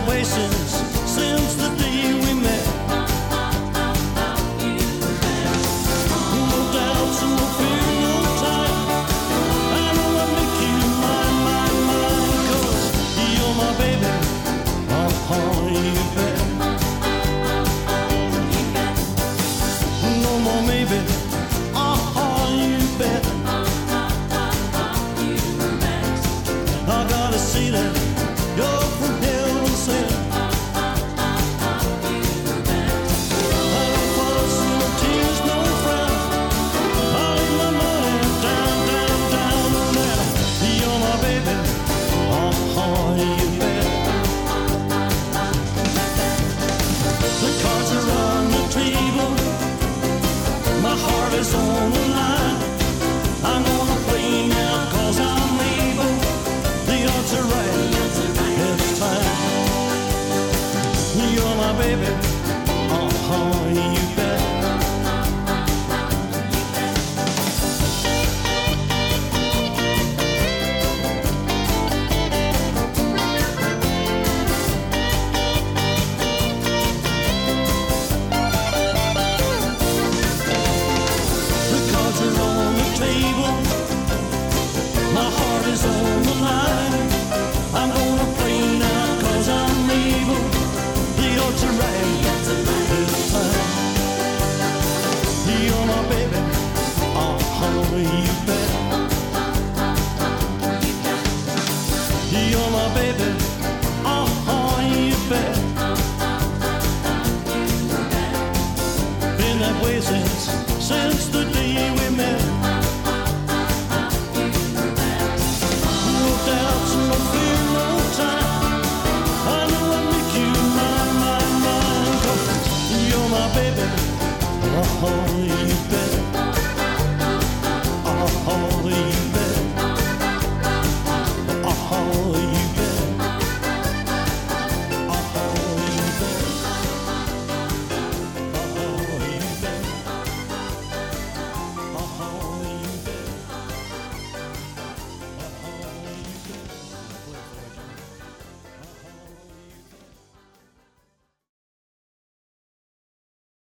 way since the day we met. No doubts and no fear, no time. I know I make you mine, mine, mine. 'Cause you're my baby. You bet. No more maybe. You bet. I gotta see that you're from heaven sent. I don't fuss, no tears, no frown. I lay my money down, down, down on that. You're my baby. You bet. The cards are on the table. My heart is on the line. I'm gonna play now 'cause I'm able. The odds are right. It's time. You're my baby. You bet. My heart is on the line. I'm gonna play now 'cause I'm able. The odds are right. It's time. You're my baby. You bet. You're my baby. You bet. Been that way since the day we met. No doubts, no fear, no time. I know I make you mine, mine, mine. 'Cause you're my baby. You bet. You